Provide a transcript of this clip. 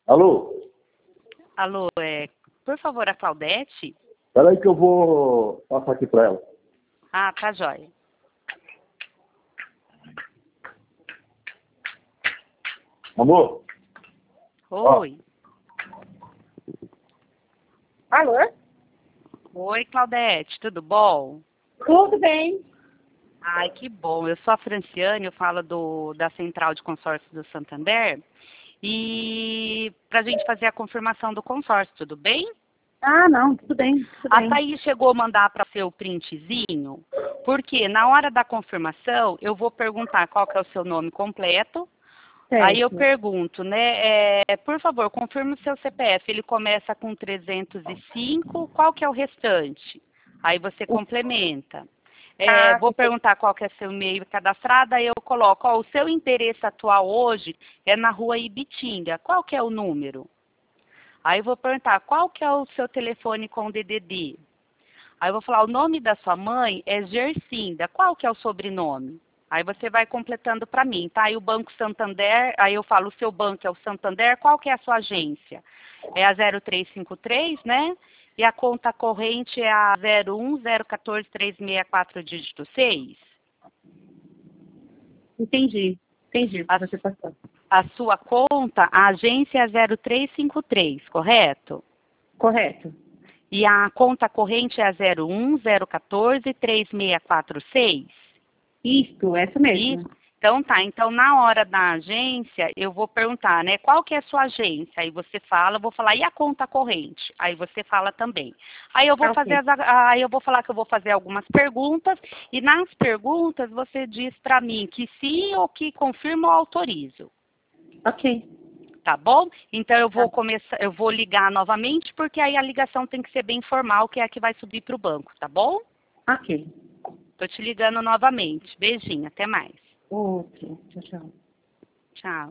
Alô? Alô, por favor, a Claudete? Espera aí que eu vou passar aqui para ela. Ah, tá jóia. Amor? Oi. Alô? Oi, Claudete, tudo bom? Tudo bem? Ai, que bom. Eu sou a Franciane, eu falo da Central de Consórcio do Santander. E para a gente fazer a confirmação do consórcio, tudo bem? Ah, não, tudo bem, tudo A bem. Thaís chegou a mandar para você o printzinho, porque na hora da confirmação eu vou perguntar qual que é o seu nome completo. Aí eu Certo. pergunto, né, por favor, confirme o seu CPF. Ele começa com 305, qual que é o restante? Aí você complementa. Vou perguntar qual que é seu e-mail cadastrado, aí eu coloco, ó, o seu endereço atual hoje é na rua Ibitinga, qual que é o número? Aí eu vou perguntar, qual que é o seu telefone com DDD? Aí eu vou falar, o nome da sua mãe é Gercinda, qual que é o sobrenome? Aí você vai completando para mim, tá? Aí o Banco Santander, aí eu falo, o seu banco é o Santander, qual que é a sua agência? É a 0353, né? E a conta corrente é a 010143664 dígito 6. Entendi, você passou. A sua conta, a agência é 0353, correto? Correto. E a conta corrente é a 010143646? Isso, essa mesmo. Isso. Então tá, então na hora da agência eu vou perguntar, né, qual que é a sua agência? Aí você fala, eu vou falar, e a conta corrente? Aí você fala também. Aí eu vou Ok. aí eu vou falar que eu vou fazer algumas perguntas, e nas perguntas você diz para mim que sim ou que confirma ou autorizo. Ok. Tá bom? Então eu vou começar, eu vou ligar novamente, porque aí a ligação tem que ser bem formal, que é a que vai subir para o banco, tá bom? Ok. Tô te ligando novamente. Beijinho, até mais. Ok, tchau, tchau. Tchau.